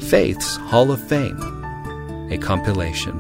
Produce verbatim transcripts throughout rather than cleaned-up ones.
Faith's Hall of Fame, a compilation.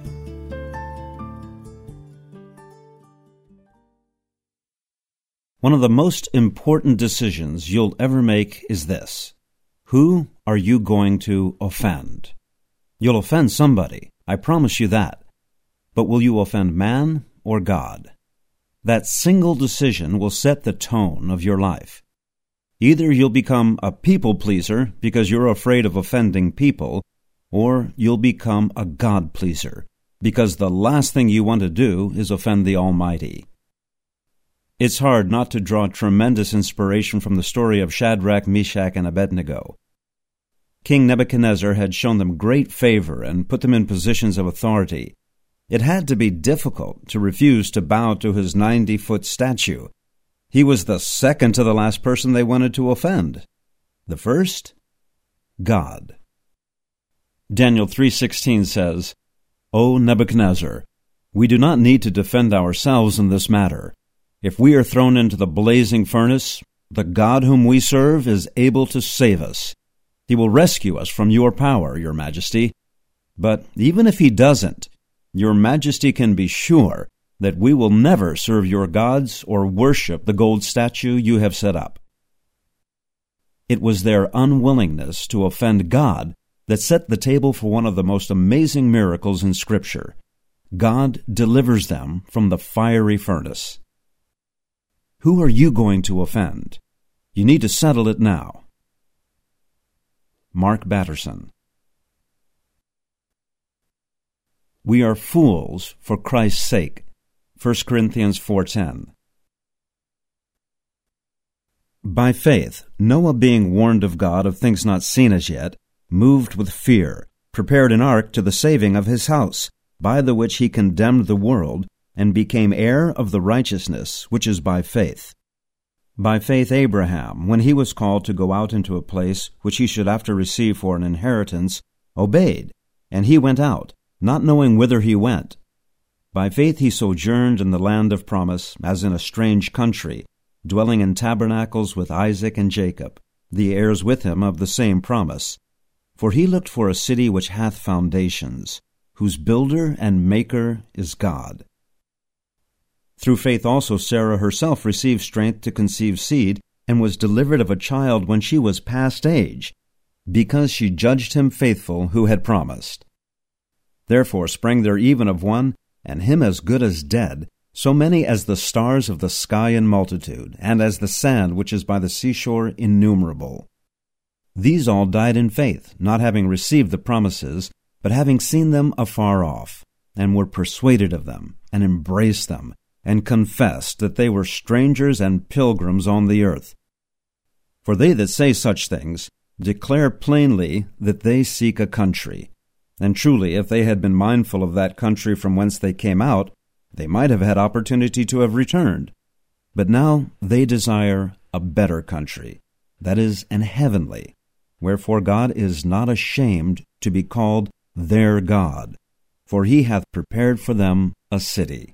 One of the most important decisions you'll ever make is this: who are you going to offend? You'll offend somebody, I promise you that. But will you offend man or God? That single decision will set the tone of your life. Either you'll become a people pleaser because you're afraid of offending people, or you'll become a God pleaser because the last thing you want to do is offend the Almighty. It's hard not to draw tremendous inspiration from the story of Shadrach, Meshach, and Abednego. King Nebuchadnezzar had shown them great favor and put them in positions of authority. It had to be difficult to refuse to bow to his ninety-foot statue. He was the second to the last person they wanted to offend. The first? God. Daniel three sixteen says, "O Nebuchadnezzar, we do not need to defend ourselves in this matter. If we are thrown into the blazing furnace, the God whom we serve is able to save us. He will rescue us from your power, your majesty. But even if he doesn't, your majesty can be sure that we will never serve your gods or worship the gold statue you have set up." It was their unwillingness to offend God that set the table for one of the most amazing miracles in Scripture. God delivers them from the fiery furnace. Who are you going to offend? You need to settle it now. Mark Batterson. We are fools for Christ's sake. First Corinthians four ten. By faith, Noah, being warned of God of things not seen as yet, moved with fear, prepared an ark to the saving of his house, by the which he condemned the world, and became heir of the righteousness which is by faith. By faith Abraham, when he was called to go out into a place which he should after receive for an inheritance, obeyed, and he went out, not knowing whither he went. By faith he sojourned in the land of promise, as in a strange country, dwelling in tabernacles with Isaac and Jacob, the heirs with him of the same promise. For he looked for a city which hath foundations, whose builder and maker is God. Through faith also Sarah herself received strength to conceive seed, and was delivered of a child when she was past age, because she judged him faithful who had promised. Therefore sprang there even of one, and him as good as dead, so many as the stars of the sky in multitude, and as the sand which is by the seashore innumerable. These all died in faith, not having received the promises, but having seen them afar off, and were persuaded of them, and embraced them, and confessed that they were strangers and pilgrims on the earth. For they that say such things declare plainly that they seek a country. And truly, if they had been mindful of that country from whence they came out, they might have had opportunity to have returned. But now they desire a better country, that is, an heavenly. Wherefore God is not ashamed to be called their God, for he hath prepared for them a city.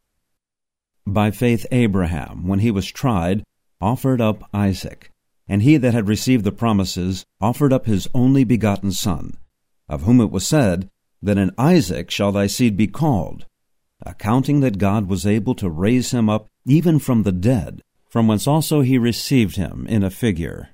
By faith Abraham, when he was tried, offered up Isaac, and he that had received the promises offered up his only begotten son, of whom it was said, that in Isaac shall thy seed be called, accounting that God was able to raise him up even from the dead, from whence also he received him in a figure.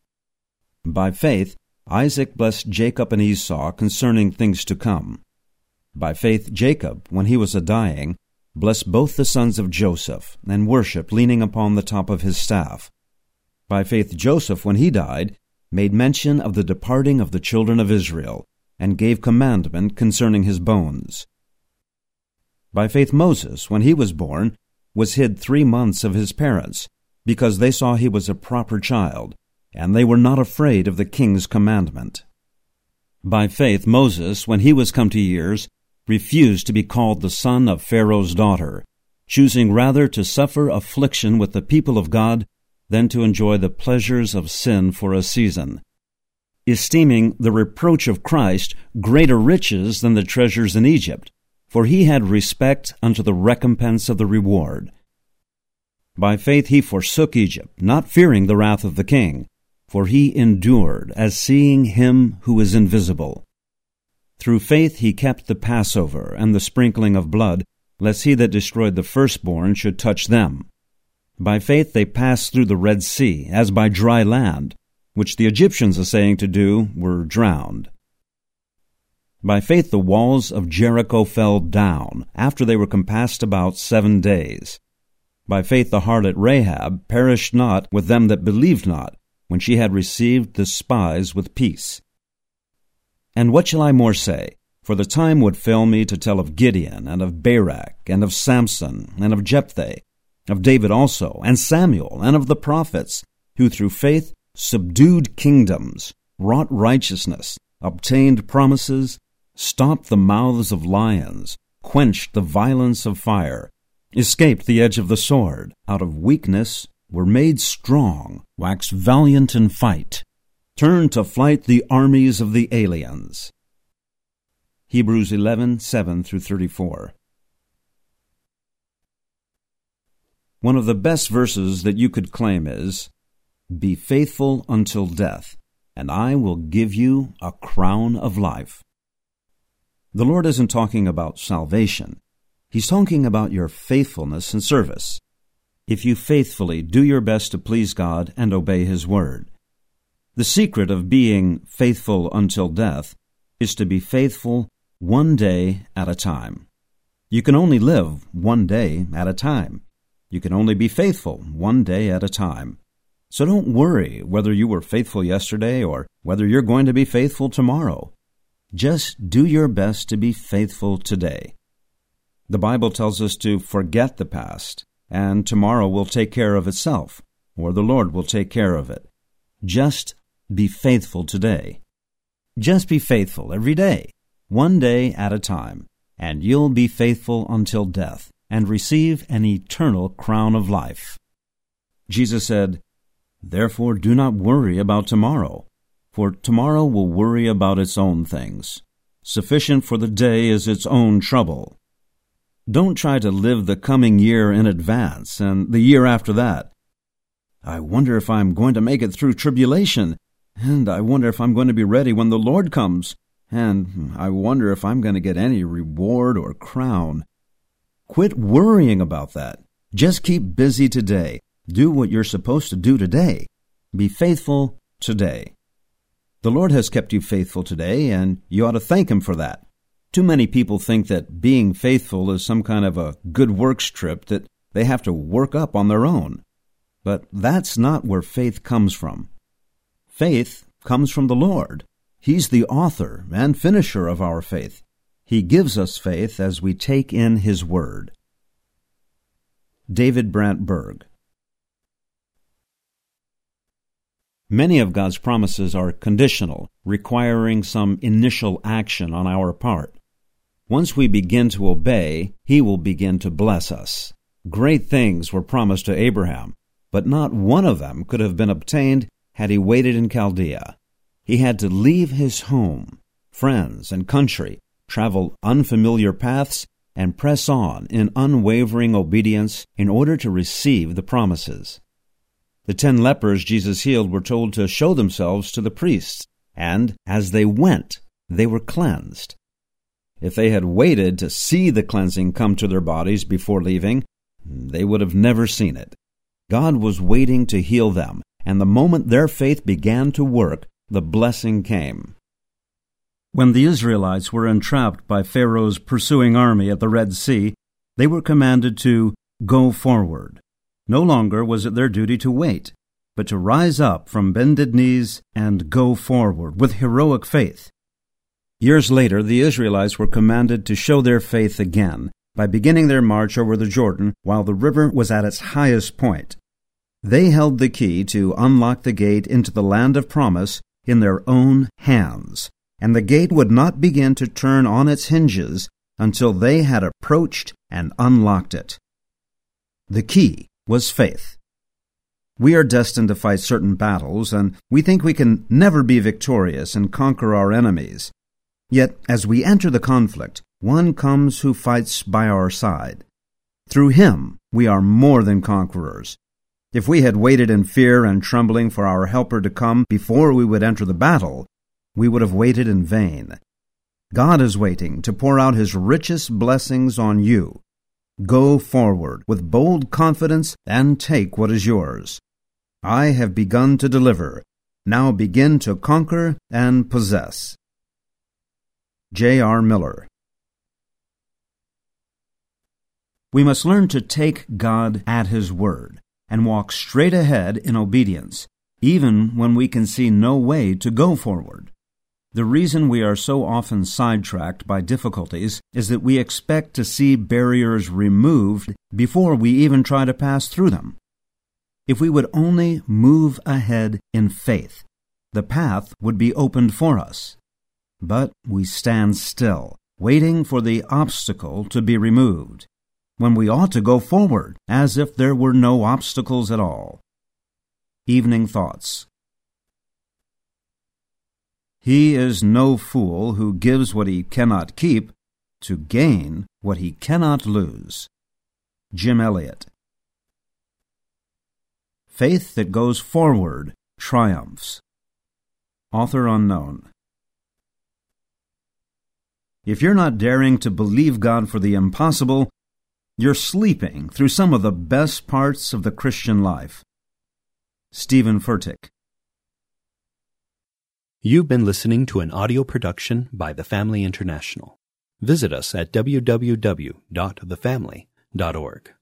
By faith Isaac blessed Jacob and Esau concerning things to come. By faith Jacob, when he was a-dying, blessed both the sons of Joseph, and worshipped leaning upon the top of his staff. By faith Joseph, when he died, made mention of the departing of the children of Israel, and gave commandment concerning his bones. By faith Moses, when he was born, was hid three months of his parents, because they saw he was a proper child, and they were not afraid of the king's commandment. By faith Moses, when he was come to years, refused to be called the son of Pharaoh's daughter, choosing rather to suffer affliction with the people of God than to enjoy the pleasures of sin for a season, esteeming the reproach of Christ greater riches than the treasures in Egypt, for he had respect unto the recompense of the reward. By faith he forsook Egypt, not fearing the wrath of the king, for he endured as seeing him who is invisible. Through faith he kept the Passover and the sprinkling of blood, lest he that destroyed the firstborn should touch them. By faith they passed through the Red Sea, as by dry land, which the Egyptians assaying to do were drowned. By faith the walls of Jericho fell down, after they were compassed about seven days. By faith the harlot Rahab perished not with them that believed not, when she had received the spies with peace. And what shall I more say? For the time would fail me to tell of Gideon, and of Barak, and of Samson, and of Jephthah, of David also, and Samuel, and of the prophets, who through faith subdued kingdoms, wrought righteousness, obtained promises, stopped the mouths of lions, quenched the violence of fire, escaped the edge of the sword, out of weakness were made strong, waxed valiant in fight, turned to flight the armies of the aliens. Hebrews eleven, seven through thirty-four. One of the best verses that you could claim is, "Be faithful until death, and I will give you a crown of life." The Lord isn't talking about salvation. He's talking about your faithfulness and service. If you faithfully do your best to please God and obey His word. The secret of being faithful until death is to be faithful one day at a time. You can only live one day at a time. You can only be faithful one day at a time. So don't worry whether you were faithful yesterday or whether you're going to be faithful tomorrow. Just do your best to be faithful today. The Bible tells us to forget the past, and tomorrow will take care of itself, or the Lord will take care of it. Just be faithful today. Just be faithful every day, one day at a time, and you'll be faithful until death, and receive an eternal crown of life. Jesus said, "Therefore do not worry about tomorrow, for tomorrow will worry about its own things. Sufficient for the day is its own trouble." Don't try to live the coming year in advance and the year after that. I wonder if I'm going to make it through tribulation, and I wonder if I'm going to be ready when the Lord comes, and I wonder if I'm going to get any reward or crown. Quit worrying about that. Just keep busy today. Do what you're supposed to do today. Be faithful today. The Lord has kept you faithful today, and you ought to thank Him for that. Too many people think that being faithful is some kind of a good works trip that they have to work up on their own. But that's not where faith comes from. Faith comes from the Lord. He's the author and finisher of our faith. He gives us faith as we take in His word. David Brant Berg. Many of God's promises are conditional, requiring some initial action on our part. Once we begin to obey, He will begin to bless us. Great things were promised to Abraham, but not one of them could have been obtained had he waited in Chaldea. He had to leave his home, friends, and country, travel unfamiliar paths, and press on in unwavering obedience in order to receive the promises. The ten lepers Jesus healed were told to show themselves to the priests, and as they went, they were cleansed. If they had waited to see the cleansing come to their bodies before leaving, they would have never seen it. God was waiting to heal them, and the moment their faith began to work, the blessing came. When the Israelites were entrapped by Pharaoh's pursuing army at the Red Sea, they were commanded to go forward. No longer was it their duty to wait, but to rise up from bended knees and go forward with heroic faith. Years later, the Israelites were commanded to show their faith again by beginning their march over the Jordan while the river was at its highest point. They held the key to unlock the gate into the land of promise in their own hands, and the gate would not begin to turn on its hinges until they had approached and unlocked it. The key was faith. We are destined to fight certain battles, and we think we can never be victorious and conquer our enemies. Yet, as we enter the conflict, one comes who fights by our side. Through Him, we are more than conquerors. If we had waited in fear and trembling for our helper to come before we would enter the battle, we would have waited in vain. God is waiting to pour out His richest blessings on you. Go forward with bold confidence and take what is yours. I have begun to deliver. Now begin to conquer and possess. J R Miller. We must learn to take God at His word and walk straight ahead in obedience, even when we can see no way to go forward. The reason we are so often sidetracked by difficulties is that we expect to see barriers removed before we even try to pass through them. If we would only move ahead in faith, the path would be opened for us. But we stand still, waiting for the obstacle to be removed, when we ought to go forward as if there were no obstacles at all. Evening Thoughts. He is no fool who gives what he cannot keep to gain what he cannot lose. Jim Elliot. Faith that goes forward triumphs. Author unknown. If you're not daring to believe God for the impossible, you're sleeping through some of the best parts of the Christian life. Stephen Furtick. You've been listening to an audio production by The Family International. Visit us at w w w dot the family dot org.